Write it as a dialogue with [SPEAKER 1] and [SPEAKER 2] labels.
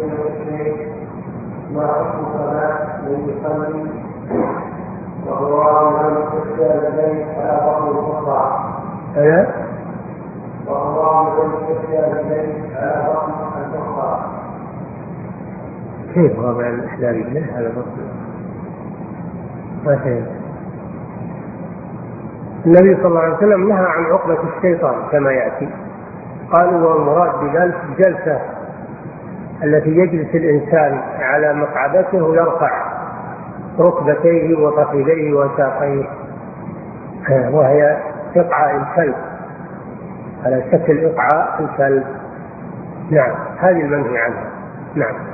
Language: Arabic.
[SPEAKER 1] ما حكم صلاة من يصلي وهو راضي يستشفى الليل على بطن الأخرى؟ وهو راضي يستشفى الليل على بطن الأخرى.
[SPEAKER 2] كيف رابع الإحلال بالله على بطن؟ ما فهمت. النبي صلى الله عليه وسلم نهى عن عقدة الشيطان كما يأتي. قالوا والمراد بذلك الجلسة التي يجلس الإنسان على مقعدته ويرفع ركبتيه وفخذيه وساقيه، وهي إقعاء الكلب على شكل إقعاء الكلب. نعم، هذه المنهي عنها. نعم.